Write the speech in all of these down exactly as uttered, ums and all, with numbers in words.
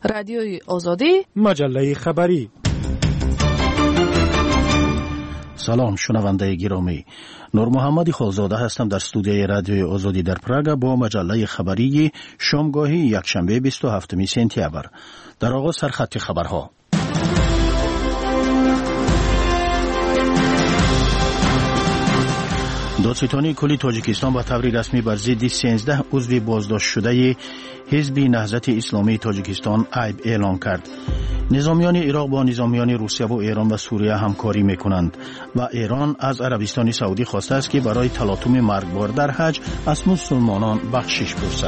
رادیوی آزادی، مجله خبری. سلام شنونده گرامی، نور محمد خالزاده هستم در استودیوی رادیوی آزادی در پراگ با مجله خبری شامگاهی یکشنبه بیست و هفتم سپتامبر. در آغاز سرخط خبرها. دادستانی کلی تاجیکستان با طور رسمی بر ضد سیزده عضو بازداشت شده حزب نهضت اسلامی تاجیکستان عیب اعلام کرد. نظامیان عراق با نظامیان روسیه و ایران و سوریه همکاری میکنند و ایران از عربستان سعودی خواسته است که برای تلاطم مرگبار در حج از مسلمانان بخشش پرسد.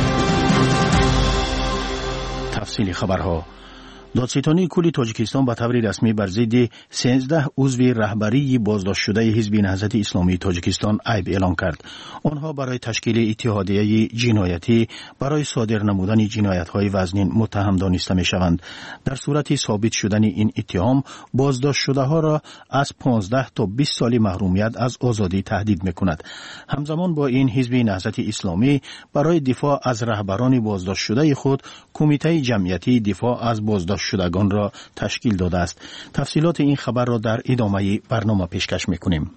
تفصیل خبرها. دادستانی کلی تاجیکستان به طور رسمی بر ضد سیزده عضو رهبری بازداشت شده حزب نهضت اسلامی تاجیکستان عیب اعلام کرد. آنها برای تشکیل اتحادیه جنایتی برای صادر نمودن جنایت‌های وزنین متهم دانسته می‌شوند. در صورت ثابت شدن این اتهام، بازداشت شده‌ها را از پانزده تا بیست سال محرومیت از آزادی تهدید می‌کند. همزمان با این حزب نهضت اسلامی برای دفاع از رهبران بازداشت شده خود کمیته جمعیتی دفاع از بازداشت شدگان را تشکیل داده است. تفصیلات این خبر را در ادامه برنامه پیشکش میکنیم.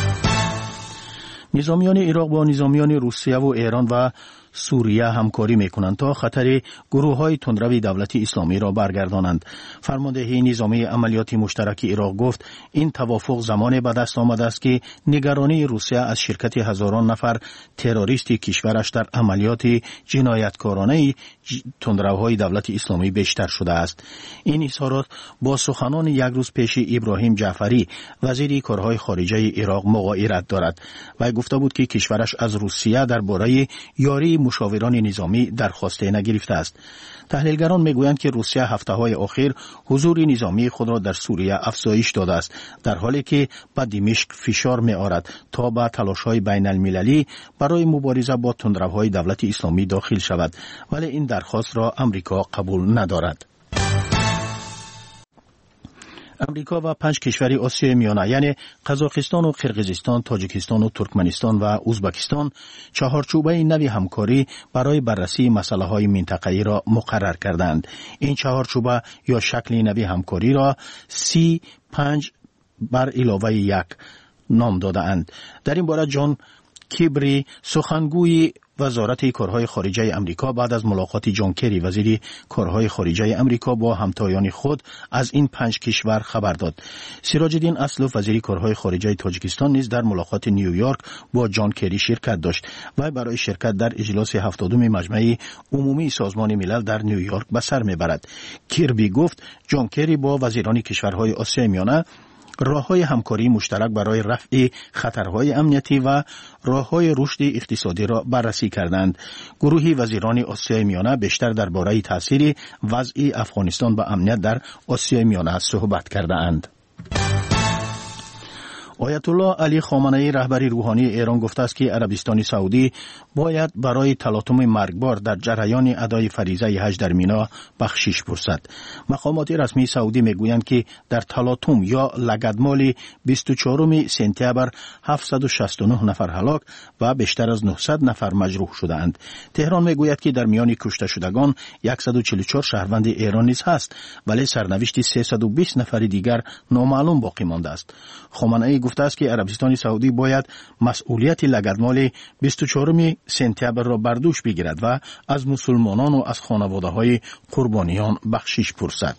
نظامیان عراق با نظامیان روسیه و ایران و سوریه همکاری میکنند تا خطر گروه های تندرو دولت اسلامی را برگردانند. فرمانده نظامی عملیات مشترک عراق گفت این توافق زمان به دست آمده است که نگرانی روسیه از شرکت هزاران نفر تروریست کشورش در عملیات جنایتکارانه تندروهای دولت اسلامی بیشتر شده است. این اظهارات با سخنان یک روز پیش ابراهیم جعفری وزیر کارهای خارجه عراق مغایرت دارد. و گفته بود که کشورش از روسیه درباره یاری مشاوران نظامی درخواسته نگرفته است. تحلیلگران میگویند که روسیه هفته‌های اخیر حضور نظامی خود را در سوریه افزایش داده است، در حالی که به دمشق فشار می‌آورد تا به تلاش‌های بین المللی برای مبارزه با تندروهای دولت اسلامی داخل شود، ولی این درخواست را امریکا قبول ندارد. امریکا و پنج کشور آسیای میانه یعنی قزاقستان و قرقیزستان، تاجیکستان و ترکمنستان و ازبکستان چهارچوبه نوی همکاری برای بررسی مسائل منطقه‌ای را مقرر کردند. این چهارچوبه یا شکل نوی همکاری را سی پنج بر علاوه یک نام داده‌اند. در این باره جان کیبری سخنگوی وزارت کارهای خارجه امریکا بعد از ملاقات جان کری وزیر کارهای خارجه امریکا با همتایان خود از این پنج کشور خبر داد. سراج الدین اسلوف وزیر کارهای خارجه تاجیکستان نیز در ملاقات نیویورک با جان کری شرکت داشت و برای شرکت در اجلاس هفتادم مجمع عمومی سازمان ملل در نیویورک به سر میبرد. کیربی گفت جان کری با وزیران کشورهای آسیای میانه راه‌های همکاری مشترک برای رفع خطرهای امنیتی و راه‌های رشد اقتصادی را بررسی کردند. گروهی وزیران آسیای میانه بیشتر درباره تاثیر وضع افغانستان به امنیت در آسیای میانه صحبت کردند. آیت الله علی خامنه‌ای رهبر روحانی ایران گفته است که عربستان سعودی باید برای تلاطم مرگبار در جریان ادای فریضه حج در مینا بخشش پرسد. مقامات رسمی سعودی میگویند که در تلاطم یا لگدمال بیست و چهارم سپتامبر هفتصد و شصت و نه نفر هلاک و بیشتر از نهصد نفر مجروح شدند. تهران میگوید که در میان کشته شدگان صد و چهل و چهار شهروند ایران نیز هست، ولی سرنوشت سیصد و بیست نفر دیگر نامعلوم باقی مانده است. خامنه‌ای گفته است که عربستان سعودی باید مسئولیت لگدمال بیست و چهارم سپتامبر را بر دوش بگیرد و از مسلمانان و از خانواده‌های قربانیان بخشش پرسد.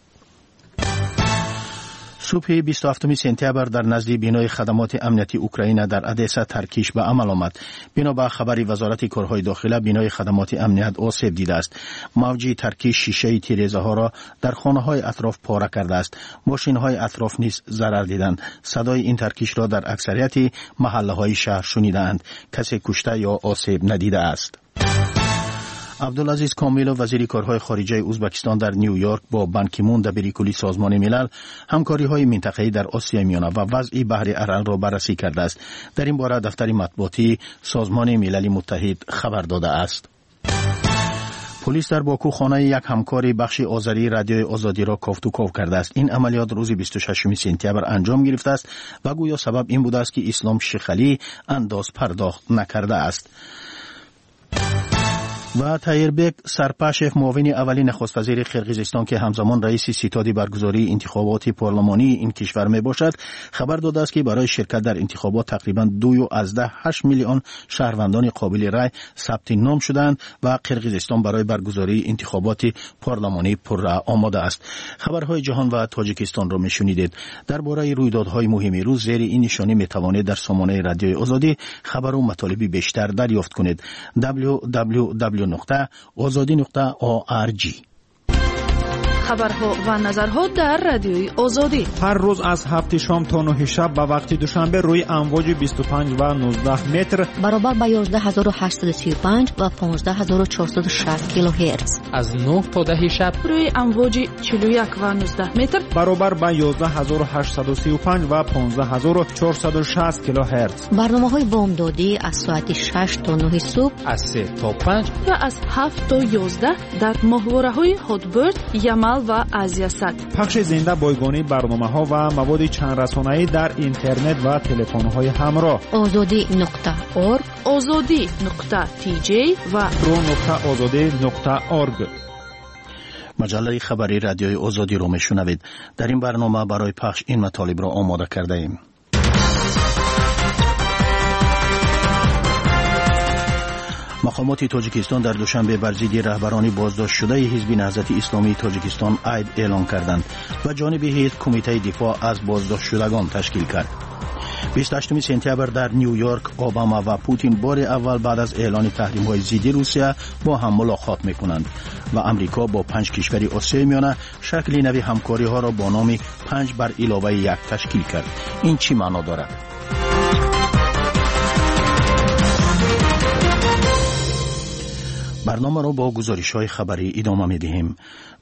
صبح بیست و هفتم سپتامبر در نزد بینای خدمات امنیتی اوکراین در ادسا ترکیش به عمل آمد. بنا به خبر وزارت کارهای داخله بینای خدمات امنیت آسیب دیده است. موج ترکیش شیشه تیره‌زده ها را در خانه‌های اطراف پاره کرده است. ماشین‌های اطراف نیز ضرر دیدند. صدای این ترکیش را در اکثریت محله‌های شهر شنیدند. کسی کشته یا آسیب ندیده است. عبدالعزیز کامیلوف وزیر کارهای خارجه ازبکستان در نیویورک با بان کی مون دبیر کلی سازمان ملل همکاری‌های منطقه‌ای در آسیای میانه و وضع بحر ارل را بررسی کرده است. در این باره دفتر مطبوعاتی سازمان ملل متحد خبر داده است. پلیس در باکو خانه یک همکار بخش آذری رادیوی آزادی را کافت و کاف کرده است. این عملیات روز بیست و ششم سپتامبر انجام گرفته است و گویا سبب این بوده است که اسلام شیخ علی انداز پرداخت نکرده است. و تایربک سرپاشف معاون اولی نخست وزیر قرقیزستان که همزمان رئیس ستاد برگزاری انتخابات پارلمانی این کشور می باشد خبر داده است که برای شرکت در انتخابات تقریبا دو از ده هشت میلیون شهروندان قابل رای ثبت نام شدند و قرقیزستان برای برگزاری انتخابات پارلمانی پر آماده است. خبرهای جهان و تاجیکستان را میشنیدید. درباره رویدادهای مهم روز زیر این نشانی می توانید در سامانه رادیوی آزادی خبر و مطالبی بیشتر دریافت کنید. دبلیو دبلیو دبلیو نقطه آزادی نقطه او آر جی. خبرها و نظرها در رادیوی آزادی هر روز از هفت شام تا نه شب به وقت دوشنبه روی امواج بیست و پنج و نوزده متر برابر با یازده هزار و هشتصد و سی و پنج و پانزده هزار و چهارصد و شصت کیلوهرتز از نه تا ده شب روی امواج چهل و یک و نوزده متر برابر با یازده هزار و هشتصد و سی و پنج و پانزده هزار و چهارصد و شصت کیلوهرتز. برنامه‌های بامدادی از ساعت شش تا نه صبح، از سه تا پنج و از هفت تا یازده در ماهواره‌های هاتبرد، یمل و آزیاست. پخش زنده بایگانی برنامه‌ها و مواد چند رسانه‌ای در اینترنت و تلفن‌های همراه. آزادی نقطه اورگ، آزادی نقطه تی جی و رو نقطه آزادی نقطه اورگ. مجله خبری رادیوی آزادی رو میشنوید. در این برنامه برای پخش این مطالب را آماده کرده ایم. مقامات تاجیکستان در دوشنبه بر ضد رهبران بازداشت شده حزب نهضت اسلامی تاجیکستان عیب اعلان کردند و جانب حزب کمیته دفاع از بازداشت شدگان تشکیل کرد. بیست و هشتم سپتامبر در نیویورک اوباما و پوتین بار اول بعد از اعلان تحریم‌های ضد روسیه با هم ملاقات می‌کنند و امریکا با پنج کشور آسیای میانه شکل نوی همکاری‌ها را با نام پنج بر علاوه یک تشکیل کرد. این چی معنا دارد؟ برنامه را با گزارش‌های خبری ادامه می‌دهیم.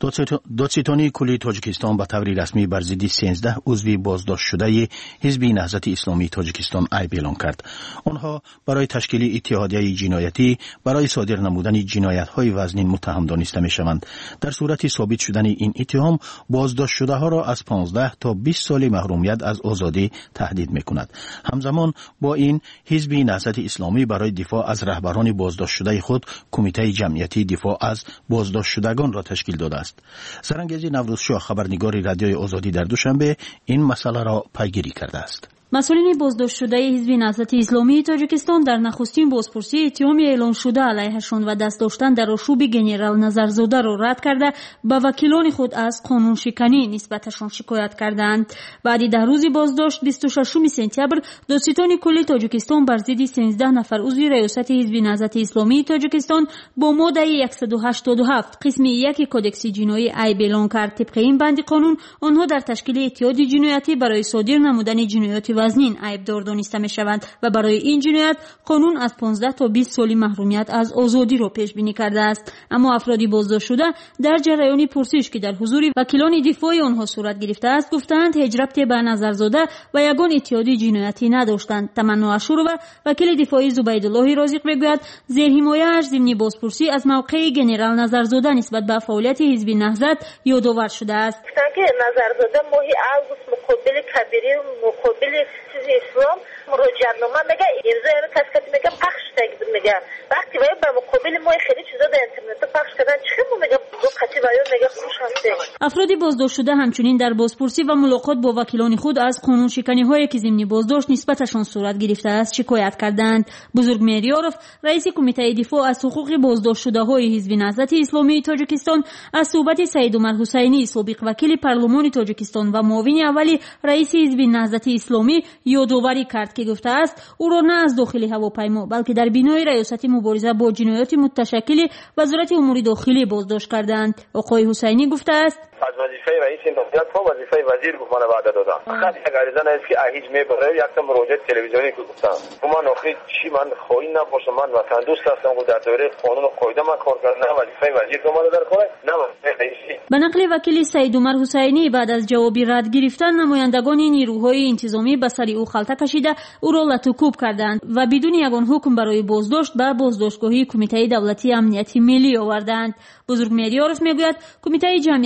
دادستانی کلی تاجیکستان به طور رسمی بر ضد سیزده عضو بازداشت شده حزب نهضت اسلامی تاجیکستان عیب اعلان کرد. آنها برای تشکیل اتحادیه جنایتی برای صادر نمودن جنایت‌های وزنین متهم دانسته می‌شوند. در صورت ثابت شدن این اتهام بازداشت شده‌ها را از پانزده تا بیست سال محرومیت از آزادی تهدید می‌کند. همزمان با این حزب نهضت اسلامی برای دفاع از رهبران بازداشت شده خود کمیته جمعیتی دفاع از بازداشت شدگان را تشکیل داده است. سرانگیزی نوروزشاه خبرنگار رادیوی آزادی در دوشنبه این مسئله را پیگیری کرده است. مسئولین بازداشت شده حزب نهضت اسلامی تاجیکستان در نخستین بازپرسی اتهام اعلان شده علیهشان و دست داشتن در آشوب گنرال نظرزاده را رد کرده به وکیلان خود از قانون شکنی نسبتشان شکایت کردند. بعد ده روز بازداشت بیست و ششم سپتامبر دادستان کلی تاجیکستان بر ضد سیزده نفر عضو ریاست حزب نهضت اسلامی تاجیکستان با ماده صد و هشتاد و هفت قسم یک کودکس جنایی عیب اعلان کرد. طبق این بند قانون آنها در تشکیل اتحاد جنایتی برای صادر نمودن جنایات وزنین عیبدار دانسته می شوند و برای این جنایت قانون از پانزده تا بیست سال محرومیت از آزادی را پیش بینی کرده است. اما افرادی بازداشت شده در جریان پرسش که در حضور وکیلان دفاع آنها صورت گرفته است گفتند هیچ ربطی به نظرزاده و یگان اتحادی جنایتی نداشتند. تمنا اشورова وکیل دفاعی زبیدالله رازق میگوید زیر حمایه‌اش ضمن بازپرسی از موقع گنرال نظرزاده نسبت به فعالیت حزب نهضت یادآور شده است. که نظرزاده ماه اوگوست مقابل کبیری مقابل چیزی اسلام مراجعه‌نامه میگه امضا رو تسکت میگه پخش تگید میگه وقتی وای به مقابل ما خیلی چیزا در اینترنت پخش کردن چه میگه دو قطعی وای میگه خوش هسته. افرادی بازداشت شده همچنین در بازپرسی و ملاقات با وکیلان خود از قانون شکنی هایی که ضمن بازداشت نسبتشان صورت گرفته است شکایت کردند. بزرگ میریاروف رئیس کمیته دفاع از حقوق بازداشت شده های حزب نهضت اسلامی تاجیکستان از صحبت سید عمر حسینی سابق وکیل پارلمان تاجیکستان و معاون اولی رئیس حزب نهضت اسلامی یادآوری کرد که گفته است او را نه از داخل هواپیما بلکه در بینای ریاست مبارزه با جنایات متشکل وزارت امور داخلی بازداشت کردند. آقای حسینی گفته است از وظیفه رئیس انتخابات تا وظیفه وزیر گفت من وعده دادم. فقط یک عریضه است که هیچ میبره یک تا مراجعه تلویزیونی که گفتم. من آخری چی من خواهی نباشم من وطن دوست هستم و در دوره قانون و قاعده من کار کردم نه وظیفه وزیر که اومده در کار نه وظیفه رئیسی. به نقل وکیل سید عمر حسینی بعد از جوابی رد گرفتن نمایندگان نیروهای انتظامی به سر او خلطه کشیده او را لطوکوب کردند و بدون یگان حکم برای بازداشت به بازداشتگاهی کمیته دولتی امنیت ملی آوردند. بزرگ میریاروف میگوید کمیته جمعیتی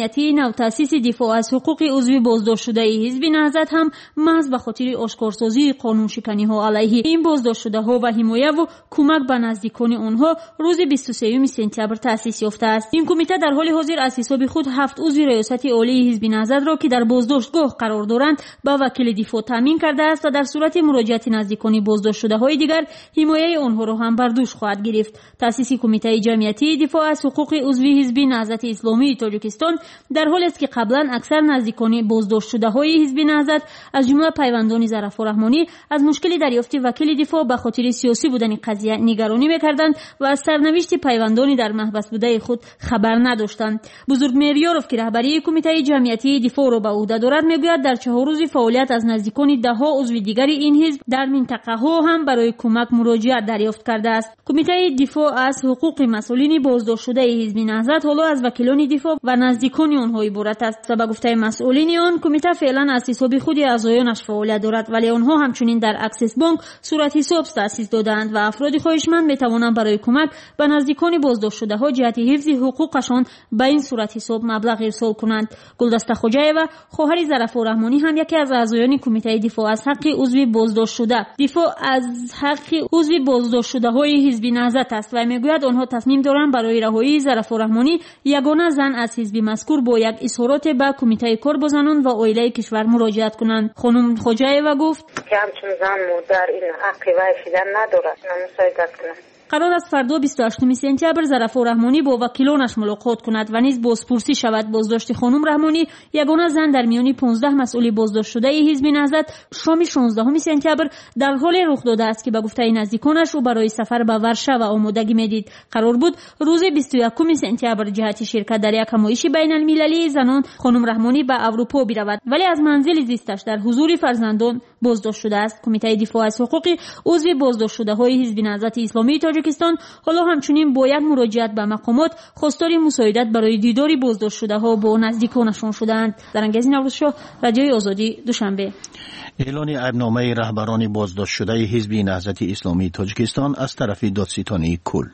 نو تأسیس دفاع از حقوق عضو بازداشت شده حزب نهضت هم محض به خاطر آشکارسازی قانون شکنی ها علیه این بازداشت شده ها و حمایت و کمک به نزدیکان آنها روز بیست و سوم سپتامبر تأسیس یافته است. این کمیته در حال حاضر از حساب خود هفت عضو ریاست عالی حزب نهضت را که در بازداشتگاه قرار دارند به وکیل دفاع تامین کرده است و در صورت مراجعت نزدیکان بازداشت شده های دیگر حمایت آنها را هم بر دوش خواهد گرفت. تأسیس کمیته جمعیتی دفاع از حقوق عضو حزب نهضت اسلامی تاجیکستان در حالی است که قبلا اکثر نزدیکان بازداشت شده های حزب نهضت از جمله پیوندان ظرفا رحمانی از مشکل دریافت وکیل دفاع به خاطر سیاسی بودن قضیه نگرانی می‌کردند و از سرنوشت پیوندانی در محبس بوده خود خبر نداشتند. بزرگ میریاروف که رهبری کمیته جمعیتی دفاع را به عهده دارد میگوید در چهار روز فعالیت از نزدیکان ده ها عضو دیگر این حزب در منطقه ها هم برای کمک مراجعت دریافت کرده است. کمیته دفاع از حقوق مسئولین بازداشت شده حزب نهضت حالا از وکیلان دفاع و نزدیکان آنها عبارت است و به گفته مسئولین آن کمیته فعلا از حساب خود اعضایانش فعالیت دارد، ولی آنها همچنین در اکسس بانک صورت حساب تأسیس دادند و افراد خواهشمند میتوانند برای کمک به نزدیکان بازداشت شده ها جهت حفظ حقوقشان به این صورت حساب مبلغ ارسال کنند. گلدسته خوجایeva خواهر ظرفا رحمانی هم یکی از اعضایان کمیته دفاع از حق عضو بازداشت شده دفاع از حق عضو بازداشت شده های حزب نهضت است و میگوید آنها تصمیم دارند برای رهایی ظرفا رحمانی یگانه زن از حزب مذکور با یک اظهارات به کمیته کار با زنان و عائله کشور مراجعت کنند. خانم خوجایeva گفت که همچون زن مادر این حق وایفیدن ندارد نمسایدت کنند. قرار است فردا بیست و هشتم سپتامبر ظرفا رحمانی با وکیلانش ملاقات کند و نیز بازپرسی شود بازداشت خانم رحمانی یگانه زن در میان پانزده مسئول بازداشت شده حزب نهضت شام شانزدهم سپتامبر در حال رخ داده است که به گفته نزدیکانش او برای سفر به ورشو و آمادگی میدید. قرار بود روز بیست و یکم سپتامبر جهت شرکت در یک همایش بین المللی زنان خانم رحمانی به اروپا برود، ولی از منزل زیستش در حضور فرزندان بازداشت شده است. کمیته دفاع از حقوق عضو بازداشت شده های حزب نهضت اسلامی تاجیکستان حالا همچنین با یک مراجعت به مقامات خواستار مساعدت برای دیدار بازداشت شده ها با نزدیکانشان شدند. در انگیز نوروزشاه رادیوی آزادی دوشنبه. اعلان عیبنامه رهبران بازداشت شده حزب نهضت اسلامی تاجیکستان از طرف دادستانی کل.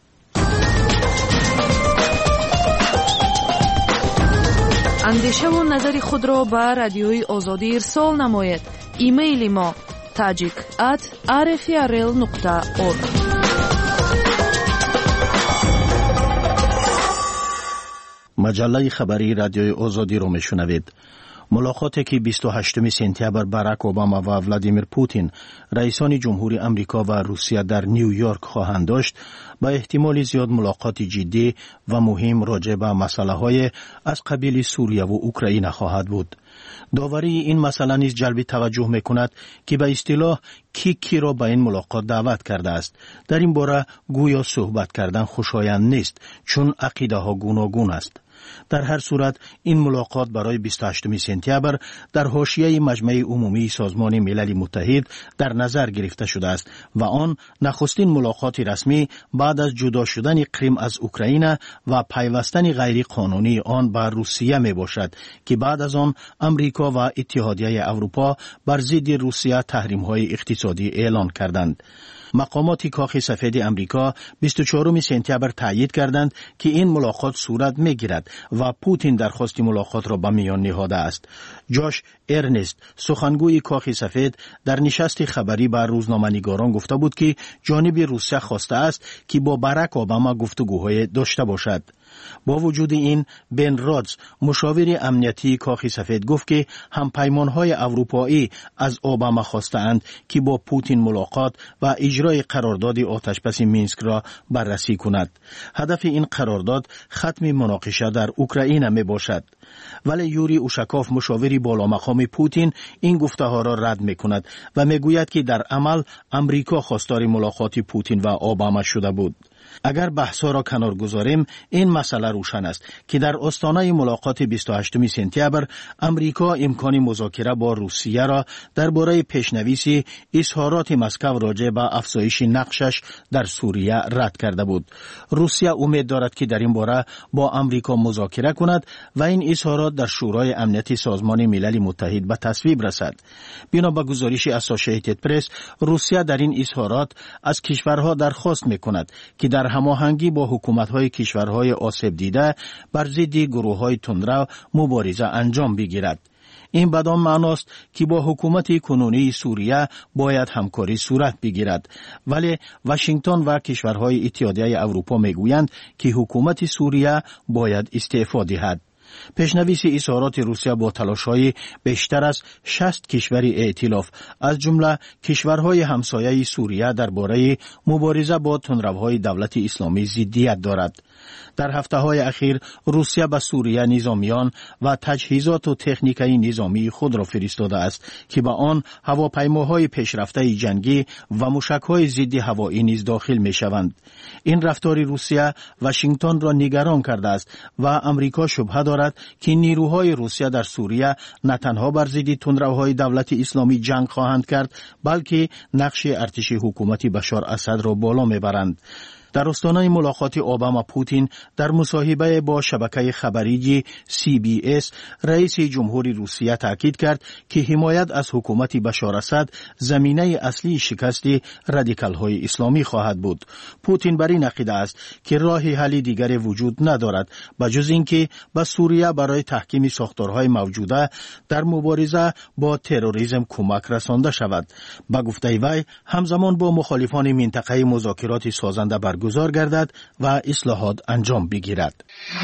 اندیشه و نظر خود را به رادیوی آزادی ارسال نماید. ایمیل ما tajik at r f r l نقطه org. مجله خبری رادیوی آزادی رو میشنوید. ملاقاتی که بیست و هشتم سپتامبر باراک اوباما و ولادیمیر پوتین رئیسان جمهوری آمریکا و روسیه در نیویورک خواهند داشت با احتمال زیاد ملاقات جدی و مهم راجع به مسائل از قبیل سوریه و اوکراین خواهد بود. داوری این مسئله نیز جلب توجه میکند که به اصطلاح کی کی را به این ملاقات دعوت کرده است. در این باره گویا صحبت کردن خوشایند نیست چون عقیده ها گوناگون است. در هر صورت این ملاقات برای بیست و هشتم سپتامبر در حاشیه مجمع عمومی سازمان ملل متحد در نظر گرفته شده است و آن نخستین ملاقات رسمی بعد از جدا شدن کریم از اوکراین و پیوستن غیر قانونی آن به روسیه می باشد که بعد از آن امریکا و اتحادیه اروپا بر ضد روسیه تحریم‌های اقتصادی اعلان کردند. مقامات کاخ سفید امریکا بیست و چهارم سپتامبر تایید کردند که این ملاقات صورت می‌گیرد و پوتین درخواست ملاقات را به میان نهاده است. جاش ارنست سخنگوی کاخ سفید در نشست خبری با روزنامه‌نگاران گفته بود که جانب روسیه خواسته است که با باراک اوباما گفتگوهای داشته باشد. با وجود این بن رادز مشاور امنیتی کاخ سفید گفت که همپیمانهای اروپایی از اوباما خواستند که با پوتین ملاقات و اجرای قرارداد آتشبس مینسک را بررسی کند. هدف این قرارداد ختم مناقشه در اوکراین می باشد. ولی یوری اوشاکوف مشاوری بالا مقام پوتین این گفته ها را رد می کند و می گوید که در عمل امریکا خواستار ملاقات پوتین و اوباما شده بود. اگر بحثا را کنار گذاریم این مسئله روشن است که در آستانه ملاقات بیست و هشتم سپتامبر امریکا امکان مذاکره با روسیه را درباره پیشنویس اظهارات مسکو راجع به افزایش نقشش در سوریه رد کرده بود. روسیه امید دارد که در این باره با امریکا مذاکره کند و این اظهارات در شورای امنیت سازمان ملل متحد به تصویب رسد. بنا به گزارش اسوسییتد پرس روسیه در این اظهارات از کشورها درخواست می‌کند که در هماهنگی با حکومت‌های کشورهای آسیب دیده بر ضد گروه‌های تندرو مبارزه انجام بگیرد. این بدان معناست که با حکومت کنونی سوریه باید همکاری صورت بگیرد، ولی واشنگتن و کشورهای اتحادیه اروپا میگویند که حکومت سوریه باید استعفا دهد. پیشنویس اظهارات روسیه با تلاش‌های بیشتر از شصت کشور ائتلاف از جمله کشورهای همسایه سوریه درباره مبارزه با تندروهای دولت اسلامی ضدیت دارد. در هفته‌های اخیر روسیه به سوریه نظامیان و تجهیزات و تکنیکای نظامی خود را فرستاده است که به آن هواپیماهای پیشرفته جنگی و موشک‌های ضد هوایی نیز داخل می‌شوند. این رفتار روسیه واشنگتن را نگران کرده است و امریکا شبهه دارد که نیروهای روسیه در سوریه نه تنها بر ضد تندروهای دولت اسلامی جنگ خواهند کرد، بلکه نقش ارتش حکومت بشار اسد را بالا میبرند. در آستانه ملاقات اوباما پوتین در مصاحبه با شبکه خبری سی بی اس رئیس جمهوری روسیه تاکید کرد که حمایت از حکومت بشار اسد زمینه اصلی شکست رادیکال‌های اسلامی خواهد بود. پوتین بر این عقیده است که راه حل دیگری وجود ندارد بجز اینکه به سوریه برای تحکیم ساختارهای موجوده در مبارزه با تروریسم کمک رسانده شود. به گفته وی همزمان با مخالفان منطقه مذاکرات سازنده بر گزار گردد و اصلاحات انجام بگیرد.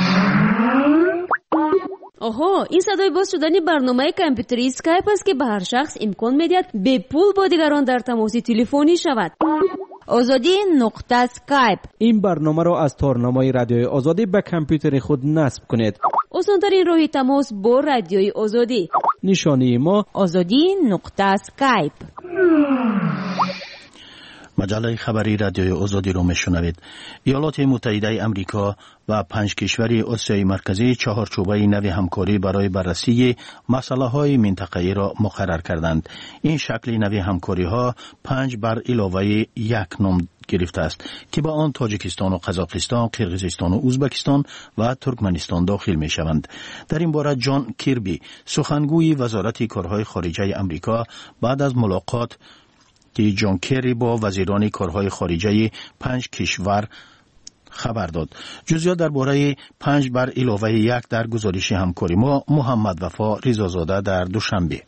آها، این صدای باز شدن برنامه کامپیوتری اسکایپ است که به هر شخص امکان می‌دهد به پول با دیگران در تماس تلفنی شود. آزادی نقطه اسکایپ. این برنامه را از تارنامه رادیوی آزادی به کامپیوتر خود نصب کنید. آسان‌ترین راه تماس با رادیوی آزادی. نشانی ما آزادی نقطه اسکایپ. مجله خبری رادیوی آزادی را میشنوید. ایالات متحده امریکا و پنج کشور آسیای مرکزی چهارچوبه نوی همکاری برای بررسی مسائل منطقه‌ای را مقرر کردند. این شکل نوی همکاری ها پنج بر علاوه یک نام گرفته است که با آن تاجیکستان و قزاقستان، قرقیزستان و ازبکستان و ترکمنستان داخل می شوند. در این باره جان کیربی، سخنگوی وزارت کارهای خارجه امریکا، بعد از ملاقات که جان کری با وزیران کارهای خارجه پنج کشور خبر داد. جزئیات درباره پنج بر علاوه یک در گزارش همکاری ما محمد وفا رضازاده در دوشنبه.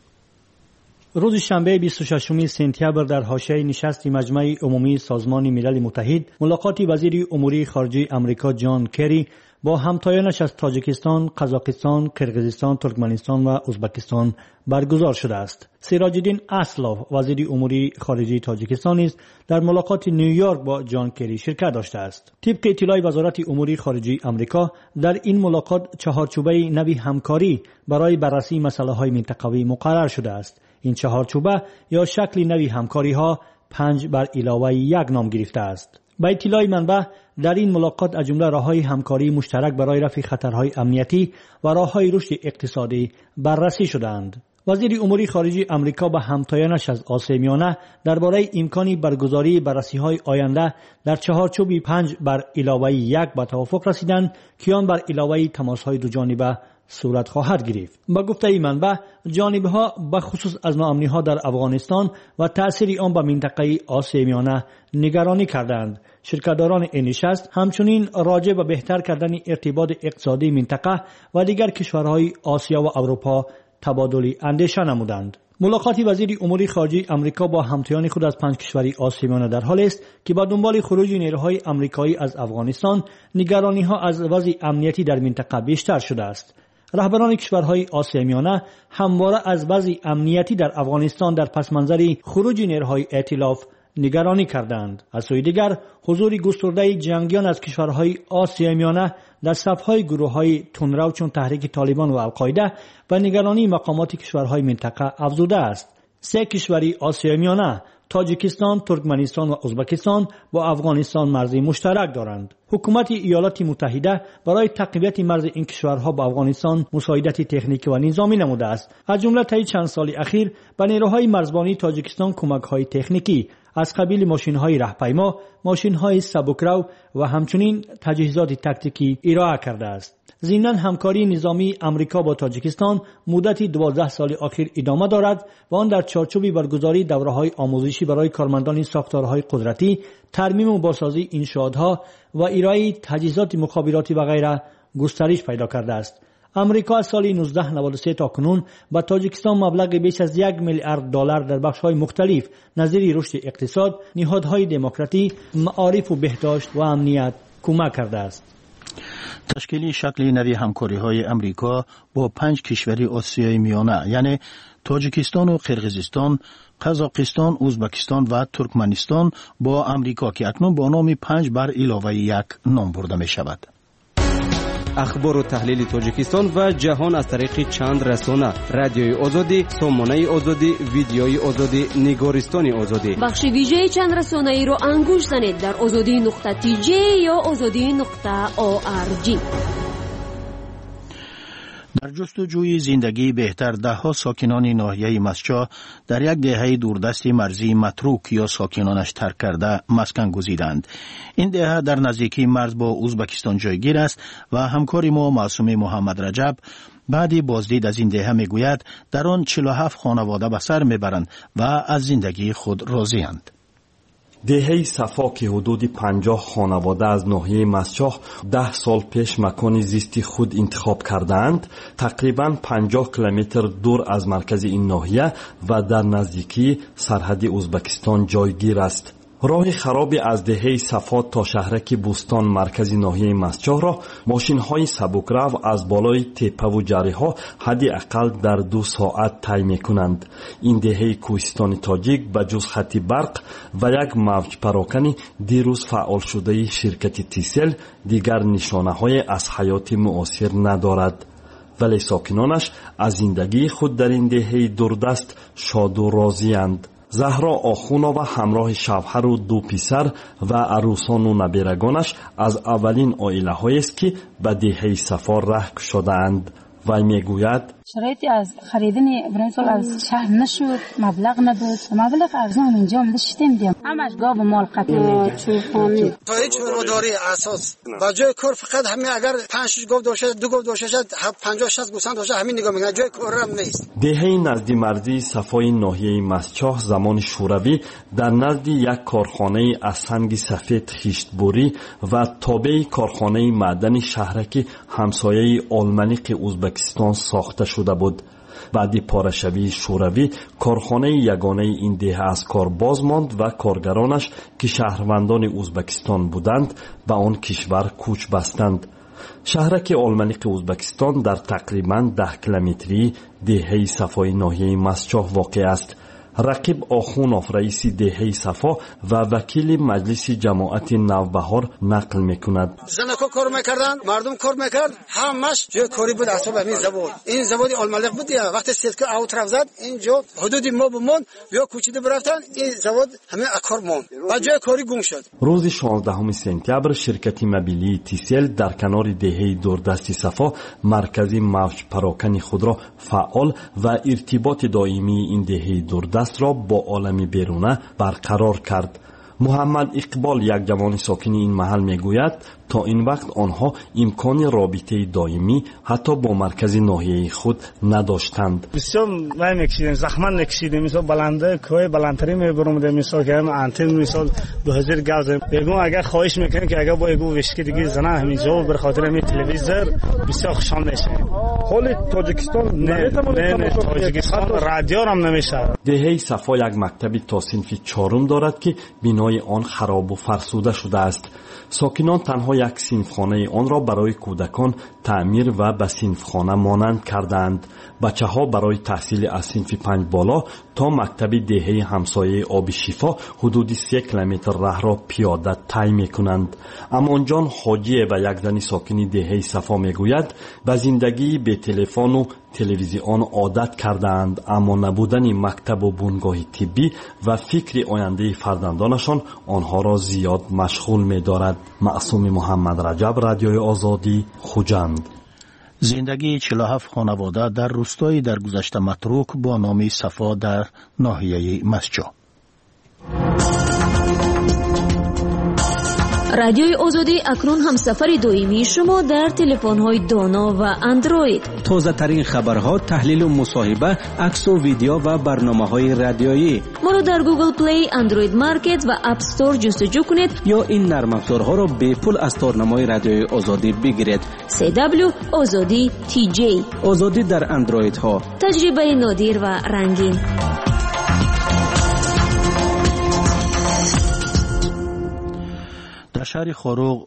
روز شنبه بیست و ششم سپتامبر در حاشیه نشست مجمع عمومی سازمان ملل متحد ملاقات وزیر امور خارجه امریکا جان کری با همتایانش از تاجیکستان، قزاقستان، قرقیزستان، ترکمنستان و ازبکستان برگزار شده است. سراج‌الدین اسلاف وزیر امور خارجه تاجیکستان نیز در ملاقات نیویورک با جان کری شرکت داشته است. طبق اطلاع وزارت امور خارجه امریکا در این ملاقات چهارچوبه نوی همکاری برای بررسی مسائل منطقوی مقرر شده است. این چهارچوبه یا شکل نوی همکاری ها پنج بر علاوه یک نام گرفته است. با اطلاع منبع در این ملاقات از جمله راه‌های همکاری مشترک برای رفع خطرهای امنیتی و راه‌های رشد اقتصادی بررسی شدند. وزیر امور خارجه امریکا به همتایانش از آسیا میانه درباره امکانی برگزاری بررسی‌های آینده در چهارچوب پنج بر علاوه یک به توافق رسیدند که آن بر علاوه تماس‌های دو جانبه صورت خواهد گرفت. با گفته منبع جانبها به خصوص از ناامنی‌ها در افغانستان و تأثیر آن به منطقه آسیا میانه نگرانی کردند. شرکت‌داران این نشست همچنین راجع به بهتر کردن ارتباط اقتصادی منطقه و دیگر کشورهای آسیا و اروپا تبادل اندیشه نمودند. ملاقات وزیر امور خارجه امریکا با همتایان خود از پنج کشور آسیا میانه در حال است که با دنبال خروج نیروهای امریکایی از افغانستان نگرانی‌ها از وضع امنیتی در منطقه بیشتر شده است. رهبران کشورهای آسیا میانه همواره از وضع امنیتی در افغانستان در پس منظر خروج نیروهای ائتلاف نگرانی کردند. از سوی دیگر حضور گسترده جنگیان از کشورهای آسیا میانه در صفهای گروه‌های تندرو چون تحریک طالبان و القاعده و نگرانی مقامات کشورهای منطقه افزوده است. سه کشور آسیا میانه تاجیکستان، ترکمنستان و ازبکستان با افغانستان مرزی مشترک دارند. حکومت ایالات متحده برای تقویت مرز این کشورها با افغانستان مساعدت تکنیکی و نظامی نموده است. از جمله طی چند سال اخیر به نیروهای مرزبانی تاجیکستان کمک‌های تکنیکی از قبیل ماشین‌های راهپیما، ماشین‌های سبکرو و همچنین تجهیزات تاکتیکی ارائه کرده است. ضمن همکاری نظامی امریکا با تاجیکستان مدتی دوازده سال اخیر ادامه دارد و آن در چارچوب برگزاری دوره‌های آموزشی برای کارمندان ساختارهای قدرتی، ترمیم و بازسازی انشاءاتها و ارائه تجهیزات مخابراتی و غیره گسترش پیدا کرده است. امریکا از سال نوزده نود و سه تا کنون به تاجیکستان مبلغ بیش از یک میلیارد دلار در بخش‌های مختلف نظیر رشد اقتصاد، نهادهای دموکراتی، معارف و بهداشت و امنیت کمک کرده است. تشکیل شکل نوی همکاری‌های امریکا با پنج کشور آسیای میانه یعنی تاجیکستان و قرقیزستان، قزاقستان، ازبکستان و ترکمنستان با امریکا که اکنون با نام پنج بر علاوه یک نام برده می شود. اخبار و تحلیل تاجیکستان و جهان از طریق چند رسانه: رادیوی آزادی، سامانه آزادی، ویدیوی آزادی، نگارستان آزادی. بخش ویژه چند رسانه ای رو انگوش زنید در آزادی نقطه تی جی یا آزادی نقطه او آر جی. در جستجوی زندگی بهتر دهها ساکنان ناحیه مسچا در یک دهه دوردست مرزی متروک یا ساکنانش ترک کرده مسکن گزیدند. این دهه در نزدیکی مرز با ازبکستان جایگیر است و همکار ما معصوم محمد رجب بعد بازدید از این دهه میگوید در آن چهل و هفت خانواده به سر میبرند و از زندگی خود راضی‌اند. دهه صفا که حدود پنجاه خانواده از ناحیه مسچاه ده سال پیش مکان زیستی خود انتخاب کردند، تقریباً پنجاه کیلومتر دور از مرکز این ناحیه و در نزدیکی سرحد ازبکستان جایگیر است. راه خرابی از دهه صفا تا شهرک بوستان مرکز ناحیه مسچاه را ماشین‌های سبکرو از بالای تپه و جری‌ها حدی اقل در دو ساعت طی می‌کنند. این دهه کوهستان تاجیک به جز خط برق و یک موج پراکنی دیروز فعال شده شرکت تیسل دیگر نشانه‌های از حیات معاصر ندارد، ولی ساکنانش از زندگی خود در این دهه دوردست شاد و راضی‌اند. زهرا آخونова همراه شوهر و دو پسر و عروسان و نبیرگانش از اولین عائله‌هایی است که به دهه صفا ره شدند. وی میگوید شرایطی از خریدن برنسول از شهر نشد، مبلغ نبود، مبلغ ارزان اینجا هم داشتیم دیم همش گاو و مال قطع می‌دیم تا هیچ روداری اساس با جای کار فقط همین اگر پنج شش گاو داشته دو گاو داشته پنجاه شصت گوسفند داشته همین نگاه میکنه، جای کار هم نیست. دهه نزد مرزی صفای ناحیه مسچاه زمان شوروی در نزد یک کارخانه از سنگ سفید خشتبوری و تابع کارخانه معدن شهرک همسایه آلمانیق ازبکستان ساخته شده بود. بعد پاره‌شوی شوروی کارخانه یگانه این دهه از کار باز ماند و کارگرانش که شهروندان ازبکستان بودند به آن کشور کوچ بستند. شهرک آلمانیق ازبکستان در تقریباً ده کیلومتری دهه صفای ناحیه مسچاه واقع است. رقیب آخونوف رئیس دهه صفا و وکیل مجلس جماعت نوبهار نقل میکند. زنکو کار میکردن، مردم کار میکرد، همش جای کاری بود اصلا همین زبان. این زبان آلمانیق بود یا وقتی سیتک اوت رفت زد اینجا حدود ما بمون بیا کوچیده برفتن این زبان همین اکار مون و جای کاری گم شد. روز شانزدهم سپتامبر شرکت مبیلی تیسل در کنار دهه دوردست صفا مرکزی موج پراکنی خود را فعال و ارتباط دائمی این دهه دوردست را با عالم بیرونه برقرار کرد. محمد اقبال یک جوان ساکن این محل میگوید تا این وقت آنها امکان رابطه دائمی حتی با مرکز ناحیه خود نداشتند. بسیار ما میکشیدیم، زحمت میکشیدیم، مثلا بلنده کوه بلندتری میبرم، مثلا که هم انتن مثلا دو هزار گاز بگم اگر خواهش میکنه که اگر با اگو وشکی دیگه زنه همینجا به خاطر همین تلویزیون بسیار خوشحال میشه. حال تاجیکستان نه نه تاجیکستان رادیو هم نمیشه. دهه صفا یک مکتب تا صنف چهارم دارد که بنای آن خراب و فرسوده شده است. ساکنان تنها یک صنفخانه آن را برای کودکان تعمیر و به صنفخانه مانند کردند. بچه ها برای تحصیل از صنف پنج بالا تا مکتب دهه همسایه آب شفا حدود سه کیلومتر راه را پیاده طی می کنند. امان جان حاجی و یک زن ساکن دهه صفا می گوید به زندگی به تلفن و تلویزیون عادت کردند، اما نبودن مکتب و بنگاه طبی و فکر آینده فرزندانشان آنها را زیاد مشغول می دارد. معصوم محمد رجب، رادیوی آزادی، خوجند. زندگی چهل و هفت خانواده در روستایی در گذشته متروک با نام صفا در ناحیه مسچا. رادیوی آزادی اکنون همسفر دائمی شما در تلفن‌های دانا و اندروید. تازه ترین خبرها، تحلیل و مصاحبه، عکس و ویدیو و برنامه‌های رادیویی. ما را در گوگل پلی، اندروید مارکت و اپ استور جستجو کنید یا این نرم افزارها را به پول از تارنمای رادیوی آزادی بگیرید. سی دبلیو آزادی تی جی. آزادی در اندروید ها. تجربه نادر و رنگین. در شهر خروغ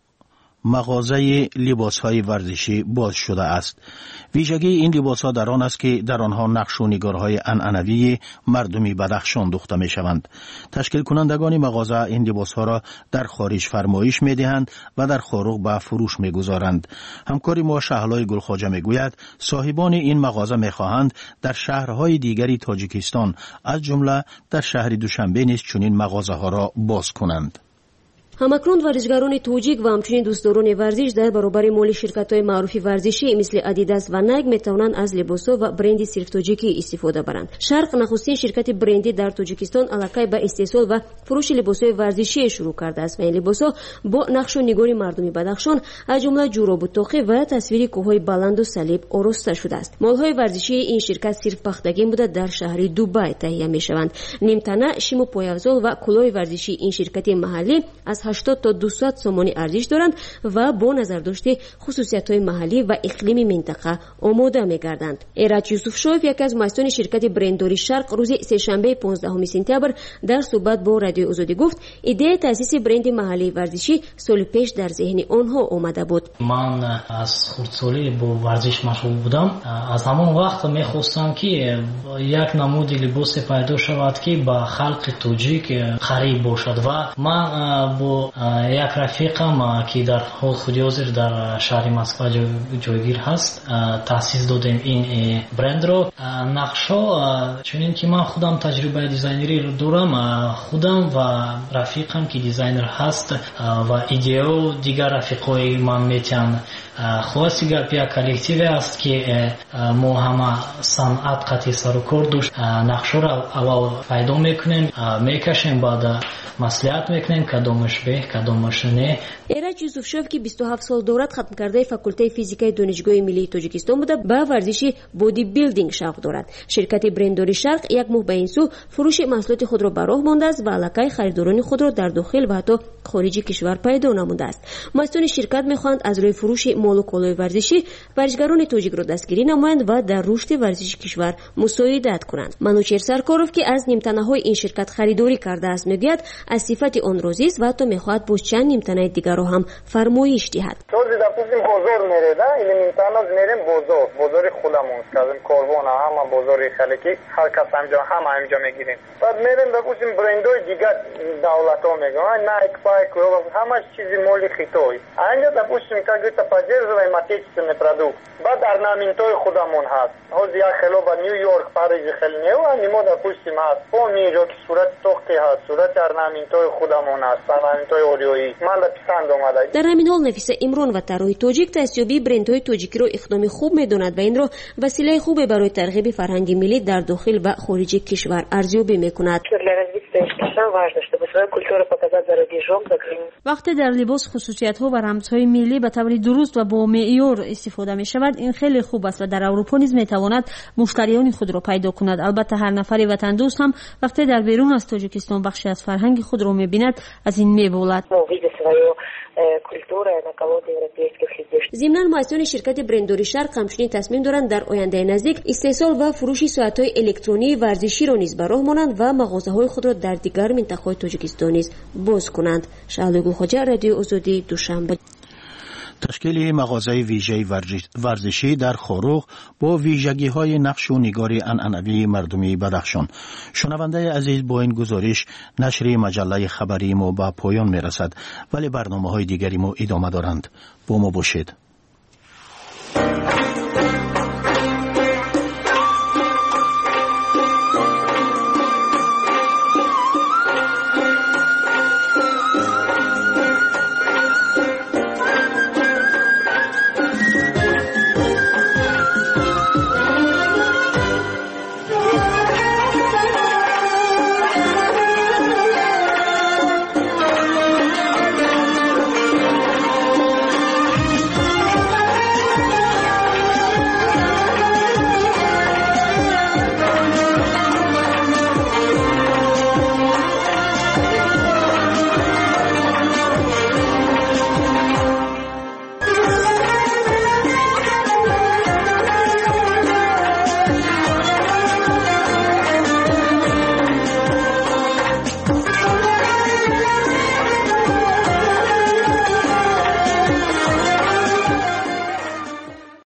مغازه لباس‌های ورزشی باز شده است. ویژگی این لباس‌ها در آن است که در آنها نقش و نگارهای عنعنوی مردمی بدخشان دوخته می‌شوند. تشکیل کنندگان مغازه این لباس‌ها را در خارج فرمایش می‌دهند و در خروغ به فروش می‌گذارند. همکار ما شهلای گلخواجه می‌گوید صاحبان این مغازه می‌خواهند در شهرهای دیگری تاجیکستان از جمله در شهر دوشنبه نیز چنین مغازه‌ها را باز کنند. همکنون ورزشکاران توجیک و همچنین دوستداران ورزش در برابر مال شرکت‌های معروف ورزشی مثل ادیداس و نایک میتوانند از لباس‌ها و برند صرف تاجیکی استفاده برند. شرق نخستین شرکت برندی در تاجیکستان علاقه به استحصال و فروش لباس‌های ورزشی شروع کرده است و این لباس‌ها با نقش و نگار مردمی بدخشان از جمله جوراب و تاقی و تصویر کوه‌های بلند و صلیب آراسته شده است. مال‌های ورزشی این شرکت صرف پختگی بوده در شهر دبی تهیه می‌شوند. نیمتنه، شیم و پایافزال و کلاه ورزشی این شرکت محلی از هشتاد تا دویست سومانی ارزش دارند و با نظر داشته خصوصیت‌های محلی و اقلیم منطقه آماده می‌گردند. ایرج یوسفشویف یک از مؤسسان شرکت برندداری شرق روز سه‌شنبه پانزدهم سپتامبر در صحبت با رادیو آزادی گفت ایده تأسیس برند محلی ورزشی سال پیش در ذهن آنها آمده بود. من از خردسالی با ورزش مشغول بودم. از همان وقت می‌خواستم که یک نمود لباس پیدا شود که با خلق توجیک قریب باشد و من با یک رفیقم که در حال خودی حاضر در شهر مسکو جایگیر هست تأسیس دادیم این برند رو. نقشا چون که من خودم تجربه دیزاینری رو دارم، خودم و رفیقم که دیزاینر هست و ایدئو دیگر رفیقای من میتن خواست گپ یک کلکتیو است که ما همه صنعت قطعی سر و کار داشت. نقشا رو اول پیدا میکنیم، میکشیم، بعد مصلحت میکنیم کدامش به کدامش نه. ایرج یوسفشویف که بیست و هفت سال دورت ختم کرده فاکولته فیزیکای دانشگاه ملی تاجیکستان بوده به ورزش بودی بیلدینگ شوق دارد. شرکت برندداری شرق یک ماه به این سو فروش محصولات خود را به راه مانده است و علاقه خریداران خود را در داخل و حتی خارج کشور پیدا نموده است. مؤسسان شرکت میخواهند از روی فروش مال و کالای ورزشی ورزشکاران تاجیک را دستگیری نمایند و در رشد ورزش کشور مساعدت کنند. منوچهر سرکاروف که از نیمتنه‌های این شرکت خریداری کرده است میگوید از صفت آن راضی است و حتی میخواهد با چند نیمتنه دیگر را هم فرمایش دهد. روزی دفتیم بازار میره، این نیمتنه میریم بازار، بازار خودمون کردیم کاروان همه بازار خلکی هر کس همجا هم همجا میگیریم. بعد میریم دفتیم برندهای دیگر دولت ها میگن نایک پایک همه چیزی مالی خیتوی. اینجا دفتیم که گفت поддерживаем отечественный продукт. بعد орнаментهای خودمون هست. حاضر یا خلو با نیویورک، پاریس خیلی نیو، نیمو دفتیم هست. پونیجو که صورت تختی هست، صورت орнаментهای خودمون هست، орнаментهای اوریویی. من پسند اومده. در همین حال نفیسه امران و طراح تاجیک دستیابی برندهای تاجیکی را اقدام خوب میداند و این را وسیله خوبی برای ترغیب فرهنگ ملی در داخل و خارج کشور ارزیابی میکند. وقتی در لباس خصوصیت‌ها و رمزهای ملی به طور درست و با معیار استفاده می‌شود این خیلی خوب است و در اروپا نیز می‌تواند مشتریان خود را پیدا کند. البته هر نفر وطن دوست هم وقتی در بیرون از تاجیکستان بخشی از فرهنگ خود را می‌بیند از این می‌بولد. ضمناً مؤسسان شرکت برندداری شرق همچنین تصمیم دارند در آینده نزدیک استحصال و فروش ساعت‌های الکترونی ورزشی را نیز به راه مانند و مغازه‌های خود را در دیگر مناطق تاجیکستان نیز باز کنند. شهلای گلخواجه، رادیو آزادی، دوشنبه. تشکیل مغازه ویژه ورزشی در خروغ با ویژگی‌های نقش و نگار عنعنوی مردمی بدخشان. شنونده عزیز، با این گزارش نشر مجله خبری ما به پایان می‌رسد، ولی برنامه‌های دیگری ما ادامه دارند. با ما باشید.